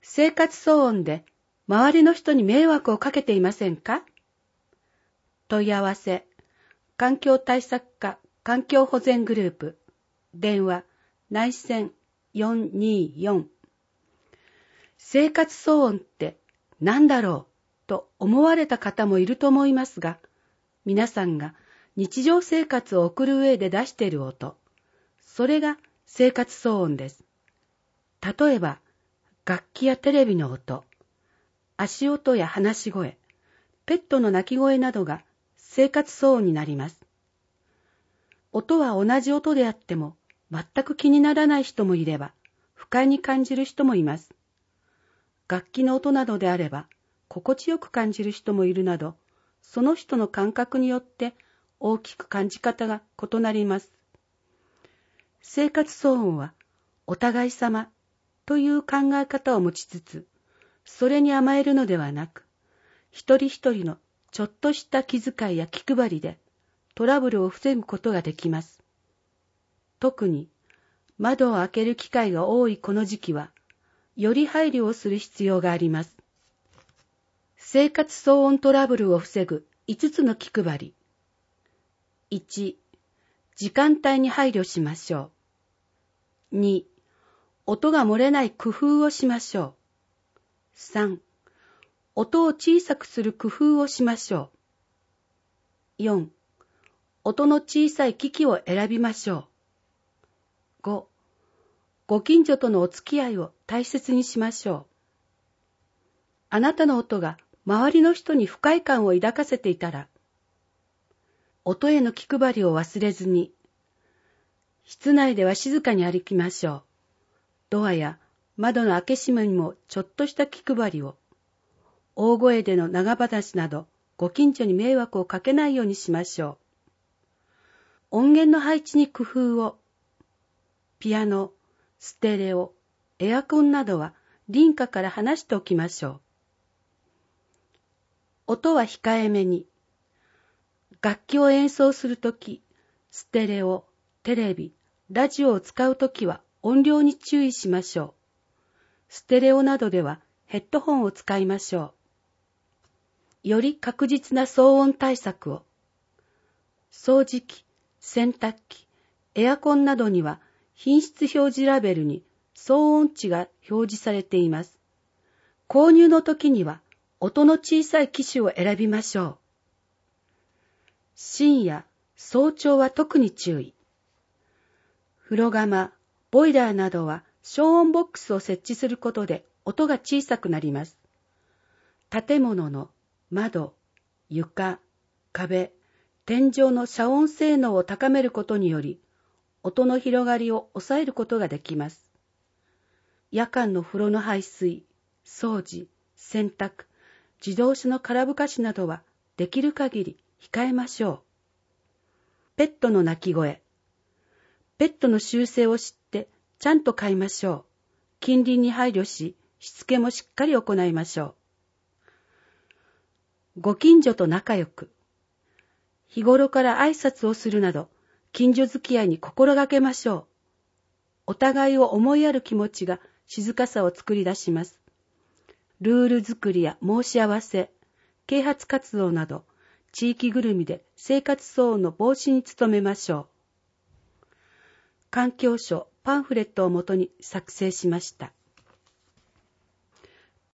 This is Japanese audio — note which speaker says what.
Speaker 1: 生活騒音で周りの人に迷惑をかけていませんか？問い合わせ、環境対策課環境保全グループ、電話、内線424。生活騒音って何だろうと思われた方もいると思いますが、皆さんが日常生活を送る上で出している音、それが生活騒音です。例えば、楽器やテレビの音、足音や話し声、ペットの鳴き声などが生活騒音になります。音は同じ音であっても全く気にならない人もいれば、不快に感じる人もいます。楽器の音などであれば、心地よく感じる人もいるなど、その人の感覚によって大きく感じ方が異なります。生活騒音はお互い様という考え方を持ちつつ、それに甘えるのではなく、一人一人のちょっとした気遣いや気配りでトラブルを防ぐことができます。特に窓を開ける機会が多いこの時期は、より配慮をする必要があります。生活騒音トラブルを防ぐ5つの気配り。1、時間帯に配慮しましょう。2、音が漏れない工夫をしましょう。3、音を小さくする工夫をしましょう。4、音の小さい機器を選びましょう。5、ご近所とのお付き合いを大切にしましょう。あなたの音が周りの人に不快感を抱かせていたら、音への気配りを忘れずに、室内では静かに歩きましょう。ドアや窓の開け閉めにもちょっとした気配りを。大声での長話など、ご近所に迷惑をかけないようにしましょう。音源の配置に工夫を。ピアノ、ステレオ、エアコンなどは隣家から離しておきましょう。音は控えめに。楽器を演奏するとき、ステレオ、テレビ、ラジオを使うときは音量に注意しましょう。ステレオなどではヘッドホンを使いましょう。より確実な騒音対策を。掃除機、洗濯機、エアコンなどには品質表示ラベルに騒音値が表示されています。購入の時には音の小さい機種を選びましょう。深夜、早朝は特に注意。風呂釜、ボイラーなどは消音ボックスを設置することで音が小さくなります。建物の窓、床、壁、天井の遮音性能を高めることにより、音の広がりを抑えることができます。夜間の風呂の排水、掃除、洗濯、自動車の空ぶかしなどはできる限り控えましょう。ペットの鳴き声。ペットの習性を知ってちゃんと飼いましょう。近隣に配慮し、しつけもしっかり行いましょう。ご近所と仲良く。日頃から挨拶をするなど、近所付き合いに心がけましょう。お互いを思いやる気持ちが静かさを作り出します。ルール作りや申し合わせ、啓発活動など、地域ぐるみで生活騒音の防止に努めましょう。環境省パンフレットをもとに作成しました。